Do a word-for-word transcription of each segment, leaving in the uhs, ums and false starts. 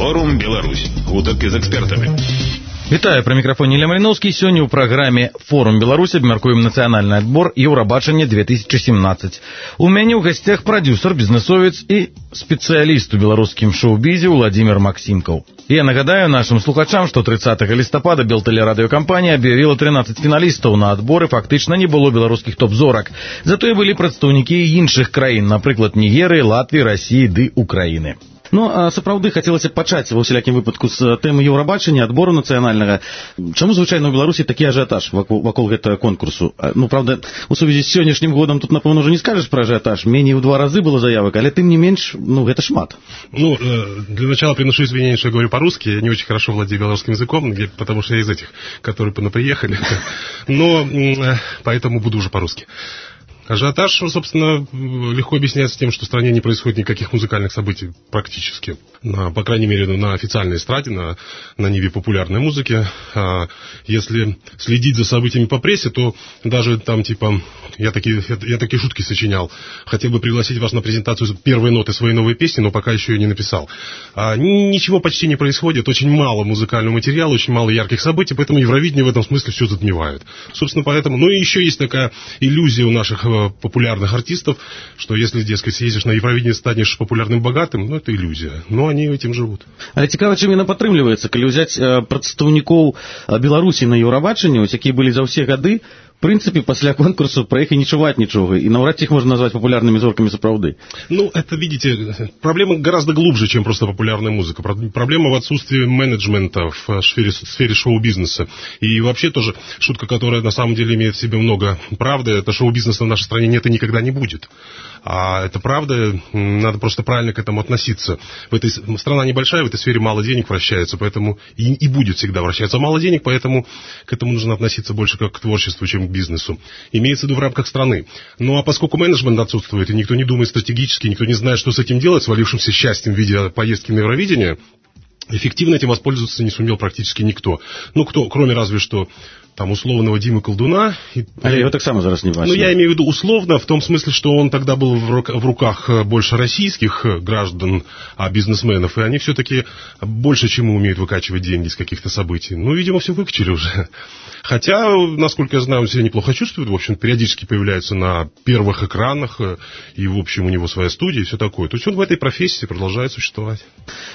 Форум Беларусь. Гутаркі з экспертамі. Вітаю, пры мікрафоне Ілля Маріноўскі. Сёння ў праграме «Форум Беларусь» абмяркуем нацыянальны адбор Еўрабачання две тысячи семнадцать. У мяне ў гасцях прадюсер, бізнесовец і спецыяліст у беларускім шоу-бізе Владимир Максимкаў. Я нагадаю нашим слухачам, што тридцатого лістапада Белтэлерадыёкампанія аб'явіла тринадцать фіналістаў на адбор, і фактычна не было беларускіх топ-зорак. Затое былі прадстаўнікі іншых краін, напрыклад, Нігерыі, Латвіі, Расіі ды Украіны. Ну, а сапраўды хацелася пачаць ва ўсялякім выпадку з тэмы Еўрабачання, адбору нацыянальнага. Чаму звычайна ў Беларусі такі ажыятаж вакол, вакол гэтага конкурсу? Ну, правда, у сувязі з сённяшнім годам тут, напэўна, ўжо не скажаш пра ажыятаж. Меней ў два разы было заявак, але тым не менш, ну, гэта шмат. Ну, для начала приношу извинения, что я говорю по-русски. Я не очень хорошо владею белорусским языком, потому что я из этих, которые понаприехали. Но поэтому буду уже по-русски. Ажиотаж, собственно, легко объясняется тем, что в стране не происходит никаких музыкальных событий практически. На, по крайней мере, на официальной эстраде, на, на ниве популярной музыки. А если следить за событиями по прессе, то даже там, типа, я такие, я, я такие шутки сочинял. Хотел бы пригласить вас на презентацию первой ноты своей новой песни, но пока еще ее не написал. А, ничего почти не происходит, очень мало музыкального материала, очень мало ярких событий, поэтому Евровидение в этом смысле все затмевает. Собственно, поэтому... Ну и еще есть такая иллюзия у наших популярных артистов, что если, дескать, съездишь на Евровидение, станешь популярным богатым, ну, это иллюзия. Но они этим живут. Але цікава, чым яна падтрымліваецца, калі ўзяць прадстаўнікоў Беларусі на Еўрабачанні, ось якія былі за ўсе гады, в принципе, после конкурса про их и не чувать ничего, и навряд их можно назвать популярными зорками сапраўды. Ну, это, видите, проблема гораздо глубже, чем просто популярная музыка. Проблема в отсутствии менеджмента в сфере, в сфере шоу-бизнеса. И вообще тоже шутка, которая на самом деле имеет в себе много правды, это шоу-бизнеса в нашей стране нет и никогда не будет. А это правда, надо просто правильно к этому относиться. В этой, страна небольшая, в этой сфере мало денег вращается, поэтому и, и будет всегда вращаться мало денег, поэтому к этому нужно относиться больше как к творчеству, чем к бизнесу. Имеется в виду в рамках страны. Ну а поскольку менеджмент отсутствует, и никто не думает стратегически, никто не знает, что с этим делать, свалившимся счастьем в виде поездки на Евровидение, эффективно этим воспользоваться не сумел практически никто. Ну, кто, кроме разве что там условного Димы Колдуна. А я его так само зараз не бачу. Ну, я имею в виду условно, в том смысле, что он тогда был в руках больше российских граждан, а бизнесменов, и они все-таки больше чему умеют выкачивать деньги из каких-то событий. Ну, видимо, все выкачали уже. Хотя, насколько я знаю, он себя неплохо чувствует, в общем, периодически появляется на первых экранах, и, в общем, у него своя студия и все такое. То есть он в этой профессии продолжает существовать.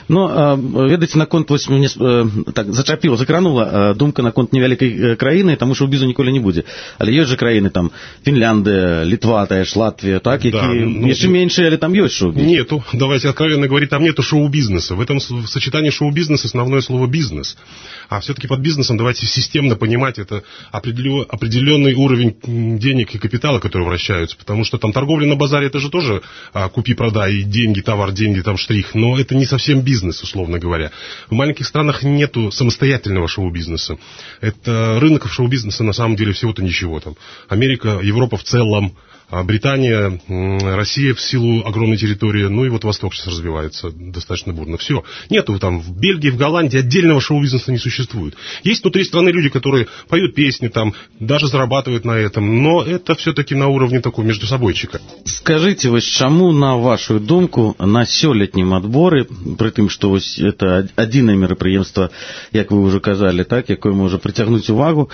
Ну, ведаеце, наконт, вось, мне так зачапіла, закранула думка наконт невялікай краіны, таму што ў бізу ніколі не будзе. Але ёсць жа краіны, там, Фінляндыя, Літва, тая ж Латвія, так, які да, ну, яшчэ меншыя, але там ёсць шоу-бизнес. Нету, давайте откровенно говорить, там нету шоу-бизнеса. В этом в сочетании шоу-бизнес основное слово «бизнес». А все-таки под бизнесом давайте системно понимать, это определенный уровень денег и капитала, которые вращаются, потому что там торговля на базаре, это же тоже а, купи-продай, и деньги, товар, деньги, там штрих, но это не совсем бизнес, условно говоря. В маленьких странах нету самостоятельного шоу-бизнеса. Это рынок шоу-бизнеса на самом деле всего-то ничего там. Америка, Европа в целом, Британия, Россия в силу огромной территории, ну и вот Восток сейчас развивается достаточно бурно. Все. Нету там в Бельгии, в Голландии отдельного шоу-бизнеса не существует. Есть внутри страны люди, которые поют песни, там, даже зарабатывают на этом, но это все-таки на уровне такого междусобойчика. Скажите, вось чаму, на вашу думку, на сёлетнім адборы, при тым, што вось это адзінае мерапрыемства, як вы ўжо казалі, так, якое можа прыцягнуць увагу,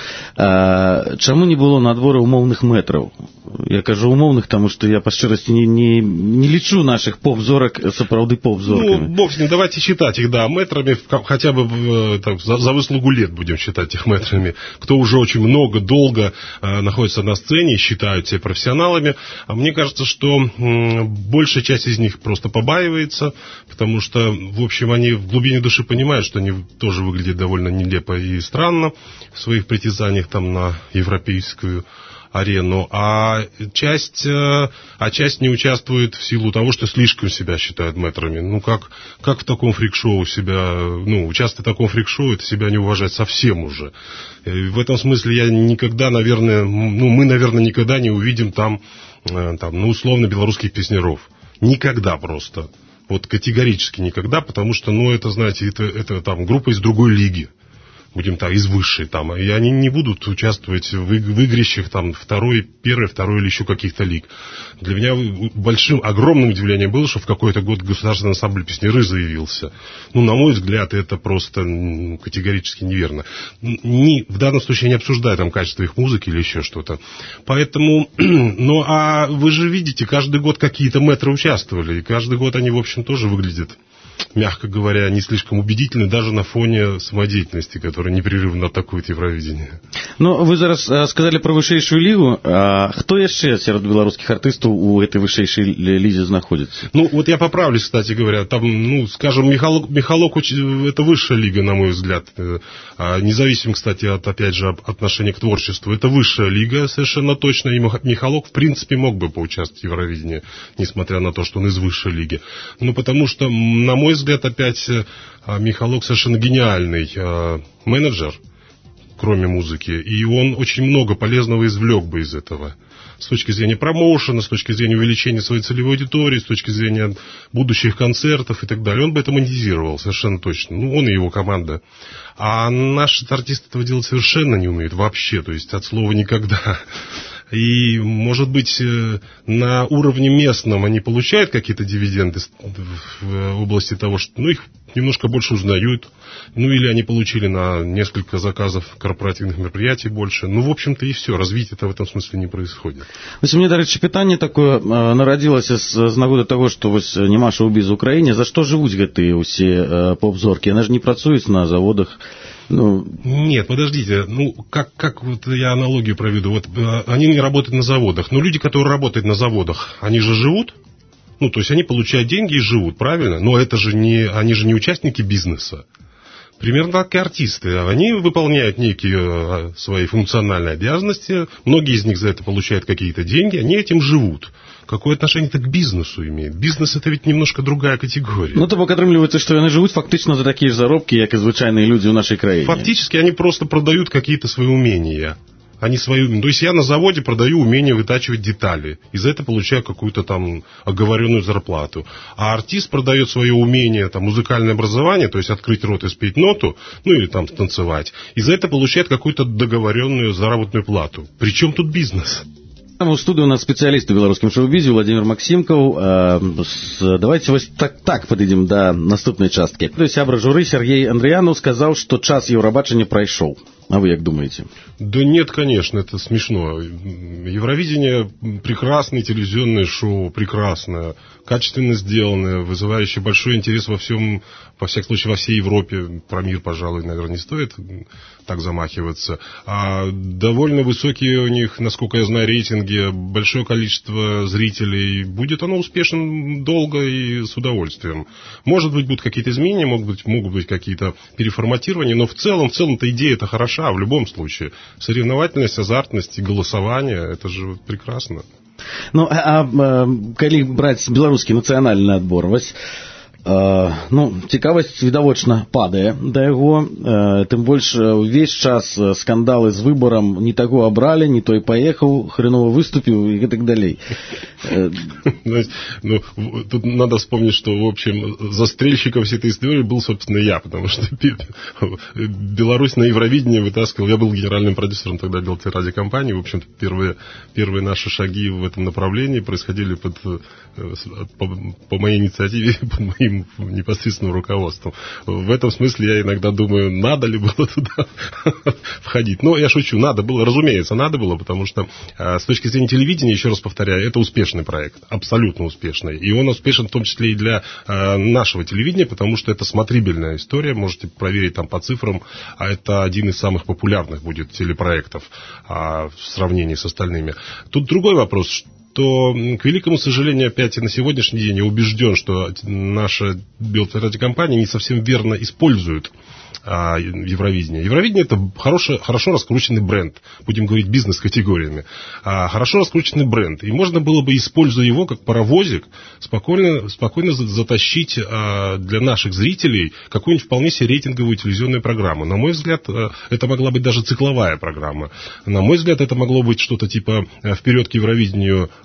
а, чаму не было на адборы умоўных мэтраў? Я кажу умоўных, тому что я по шчырасці не, не, не лечу наших поп-зорок сапраўды поп-зорками. Ну, бог с ним, давайте считать их, да, мэтрами, хотя бы так, за, за выслугу лет будем считать их мэтрами. Кто уже очень много, долго э, находится на сцене и считают себя профессионалами. А мне кажется, что м, большая часть из них просто побаивается, потому что, в общем, они в глубине души понимают, что они тоже выглядят довольно нелепо и странно в своих притязаниях там на европейскую арену, а часть, а часть не участвует в силу того, что слишком себя считают мэтрами. Ну, как, как в таком фрик-шоу себя, ну, участвовать в таком фрик-шоу, это себя не уважать совсем уже. И в этом смысле я никогда, наверное, ну, мы, наверное, никогда не увидим там, там, ну, условно, белорусских песняров. Никогда просто. Вот категорически никогда, потому что, ну, это, знаете, это, это там группа из другой лиги. будем так, из высшей там, и они не будут участвовать в, в игрищах там второй, первой, второй или еще каких-то лиг. Для меня большим, огромным удивлением было, что в какой-то год государственный ансамбль песняры заявился. Ну, на мой взгляд, это просто ну, категорически неверно. Не, в данном случае не обсуждаю там качество их музыки или еще что-то. Поэтому, ну, а вы же видите, каждый год какие-то мэтры участвовали, и каждый год они, в общем, тоже выглядят, мягко говоря, не слишком убедительны даже на фоне самодеятельности, которая непрерывно атакует Евровидение. Ну, вы зараз сказали про вышэйшую лигу. А хто яшчэ сярод беларускіх артыстаў у этой вышэйшай лизе находится? Ну, вот я поправлюсь, кстати говоря. Там, ну, скажем, Михалок, Михалок это высшая лига, на мой взгляд. Независимо, кстати, от, опять же, отношения к творчеству. Это высшая лига, совершенно точно. И Михалок, в принципе, мог бы поучаствовать в Евровидении, несмотря на то, что он из высшей лиги. Ну, потому что, на мой взгляд, опять Михалок совершенно гениальный менеджер, кроме музыки, и он очень много полезного извлек бы из этого. С точки зрения промоушена, с точки зрения увеличения своей целевой аудитории, с точки зрения будущих концертов и так далее. Он бы это монетизировал, совершенно точно. Ну, он и его команда. А наши артисты этого делать совершенно не умеют вообще, то есть от слова никогда. И, может быть, на уровне местном они получают какие-то дивиденды в области того, что ну, их немножко больше узнают, ну или они получили на несколько заказов корпоративных мероприятий больше. Ну, в общем-то, и все. Развитие-то в этом смысле не происходит. Вось у меня, дарэчы, пытанне такое нарадзілася з, з нагоды таго, што вось няма шоу-біз у краіне. За што жывуць гэтыя ўсе поп-зоркі? Яны ж не працуюць на заводах. Ну... Нет, подождите, ну, как, как вот я аналогию проведу, вот они не работают на заводах, но люди, которые работают на заводах, они же живут, ну, то есть они получают деньги и живут, правильно? Но это же не, они же не участники бизнеса. Примерно так и артисты. Они выполняют некие свои функциональные обязанности, многие из них за это получают какие-то деньги, они этим живут. Какое отношение это к бизнесу имеет? Бизнес это ведь немножко другая категория. Ну, то бок атрымліваецца, што яны жывуць фактычна за такія ж заробкі, як і звычайныя людзі ў нашай краіне. Фактически они просто продают какие-то свои умения. Они свои... То есть я на заводе продаю умение вытачивать детали, и за это получаю какую-то там оговоренную зарплату. А артист продает свое умение, там, музыкальное образование, то есть открыть рот и спеть ноту, ну или там танцевать, и за это получает какую-то договоренную заработную плату. Причем тут бизнес? У студии у нас специалист в белорусском шоу-бизе Владимир Максимков. Давайте вот так, так подойдем до наступной частки. То есть сябра журы Сергей Андрыянов сказал, что час Евробачення пройшоў. А вы как думаете? Да нет, конечно, это смешно. Евровидение прекрасное телевизионное шоу, прекрасное, качественно сделанное, вызывающее большой интерес во всем, во всяком случае, во всей Европе. Про мир, пожалуй, наверное, не стоит так замахиваться. А довольно высокие у них, насколько я знаю, рейтинги, большое количество зрителей. Будет оно успешным долго и с удовольствием. Может быть, будут какие-то изменения, могут быть, могут быть какие-то переформатирования, но в целом, в целом-то идея-то хороша. В любом случае. Соревновательность, азартность и голосование, это же прекрасно. Ну, а, а калі браць беларускі нацыянальны адбор, вось, э, ну, цікавасць відавочна падае да яго, э, тым больш увесь час скандалы з выборам, не таго абралі, не той паехаў, хреново выступіў и так далей. Ну, тут надо вспомнить, что, в общем, застрельщиком всей этой истории был, собственно, я, потому что Беларусь на Евровидении вытаскивал, я был генеральным продюсером тогда Белтой радиокомпании, в общем-то, первые, первые наши шаги в этом направлении происходили под, по, по моей инициативе, под моим непосредственным руководством. В этом смысле я иногда думаю, надо ли было туда входить. Но я шучу, надо было, разумеется, надо было, потому что с точки зрения телевидения, еще раз повторяю, это успешный проект, абсолютно успешный. И он успешен в том числе и для э, нашего телевидения, потому что это смотрибельная история, можете проверить там по цифрам, а это один из самых популярных будет телепроектов а, в сравнении с остальными. Тут другой вопрос, что, к великому сожалению, опять и на сегодняшний день я убежден, что наша Белая радиокомпания не совсем верно использует а, Евровидение. Евровидение это хорошо, хорошо раскрученный бренд, будем говорить бизнес-категориями, а, хорошо раскрученный бренд. И можно было бы, используя его как паровозик, спокойно, спокойно затащить а, для наших зрителей какую-нибудь вполне себе рейтинговую телевизионную программу. На мой взгляд, это могла быть даже цикловая программа. На мой взгляд, это могло быть что-то типа «Вперед к Евровидению»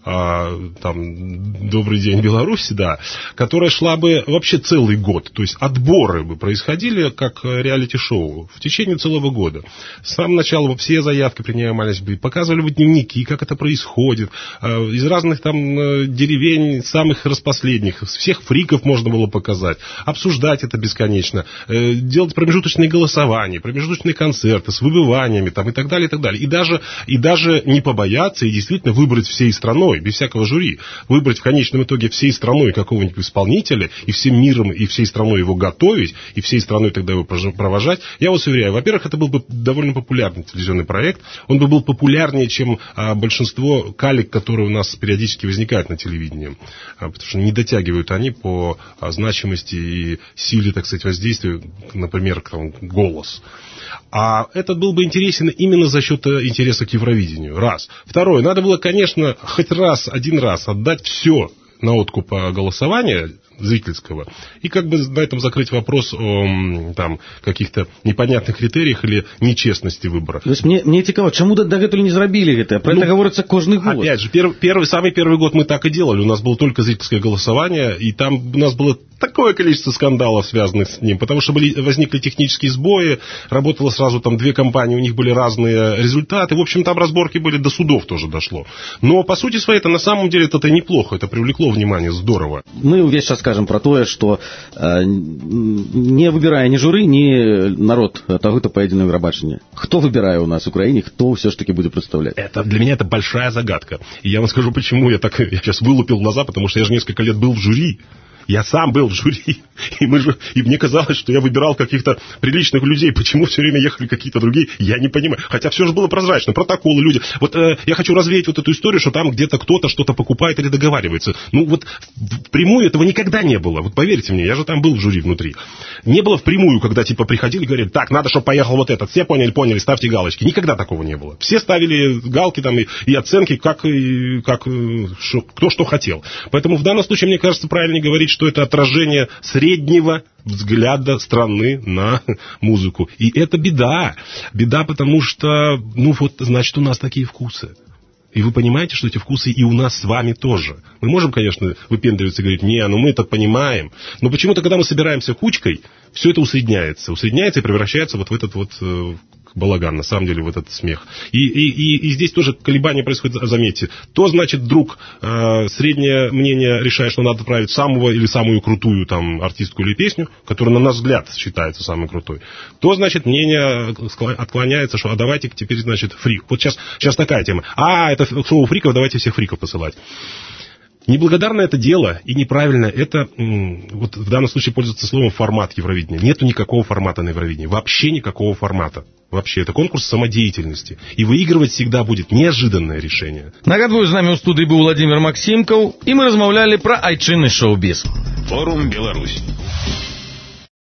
там «Добрый день, Беларусь», да, которая шла бы вообще целый год. То есть отборы бы происходили как реалити-шоу в течение целого года. С самого начала все заявки принимались бы, показывали бы дневники, как это происходит. Из разных там деревень, самых распоследних, всех фриков можно было показать, обсуждать это бесконечно, делать промежуточные голосования, промежуточные концерты с выбываниями там, и так далее, и так далее. И даже, и даже не побояться и действительно выбрать всей страной, без всякого жюри, выбрать в конечном итоге всей страной какого-нибудь исполнителя и всем миром, и всей страной его готовить, и всей страной тогда его провожать. Я вас уверяю, во-первых, это был бы довольно популярный телевизионный проект, он бы был популярнее, чем а, большинство калек, которые у нас периодически возникают на телевидении, а, потому что не дотягивают они по а, значимости и силе, так сказать, воздействия, например, там, «Голос». А этот был бы интересен именно за счет интереса к Евровидению. Раз. Второе. Надо было, конечно, хоть раз, один раз отдать все на откуп голосования зрительского, и как бы на этом закрыть вопрос о там, каких-то непонятных критериях или нечестности выбора. То есть мне, мне цікаво, чему дагэтуль не зрабілі гэта? Про ну, это говорится каждый год. Опять же, первый, первый, самый первый год мы так и делали. У нас было только зрительское голосование, и там у нас было такое количество скандалов, связанных с ним, потому что были, возникли технические сбои, работало сразу там две компании, у них были разные результаты. В общем, там разборки были, до судов тоже дошло. Но, по сути своей, это на самом деле это неплохо, это привлекло внимание, здорово. Мы весь час скажем про то, что э, не выбирая ни журы, ни народ таго-то поединок Евробачення. Кто выбирая у нас в Украине, кто все ж таки будет представлять? Это для меня это большая загадка. И я вам скажу, почему я так я сейчас вылупил глаза, потому что я же несколько лет был в жюри. Я сам был в жюри, и, мы же, и мне казалось, что я выбирал каких-то приличных людей. Почему все время ехали какие-то другие, я не понимаю. Хотя все же было прозрачно, протоколы, люди. Вот э, я хочу развеять вот эту историю, что там где-то кто-то что-то покупает или договаривается. Ну вот впрямую этого никогда не было. Вот поверьте мне, я же там был в жюри внутри. Не было впрямую, когда типа приходили и говорили, так, надо, чтобы поехал вот этот. Все поняли, поняли, ставьте галочки. Никогда такого не было. Все ставили галки там и, и оценки, как, и, как шо, кто что хотел. Поэтому в данном случае, мне кажется, правильнее говорить, что это отражение среднего взгляда страны на музыку. И это беда. Беда, потому что, ну вот, значит, у нас такие вкусы. И вы понимаете, что эти вкусы и у нас с вами тоже. Мы можем, конечно, выпендриваться и говорить, не, ну мы это понимаем. Но почему-то, когда мы собираемся кучкой, все это усредняется. Усредняется и превращается вот в этот вот э, балаган, на самом деле, в этот смех. И, и, и, и здесь тоже колебания происходят, заметьте. То, значит, вдруг э, среднее мнение решает, что надо отправить самого или самую крутую там артистку или песню, которая, на наш взгляд, считается самой крутой. То, значит, мнение отклоняется, что а давайте теперь, значит, фрик. Вот сейчас, сейчас такая тема. А, это шоу фриков, давайте всех фриков посылать. Неблагодарное это дело и неправильно это, вот в данном случае пользуется словом формат Евровидения. Нету никакого формата на Евровидении. Вообще никакого формата. Вообще, это конкурс самодеятельности. И выигрывать всегда будет неожиданное решение. Нагадываю, з нами у студии был Владимир Максимков, и мы размовляли про айчинный шоу-біз. Форум Беларусь.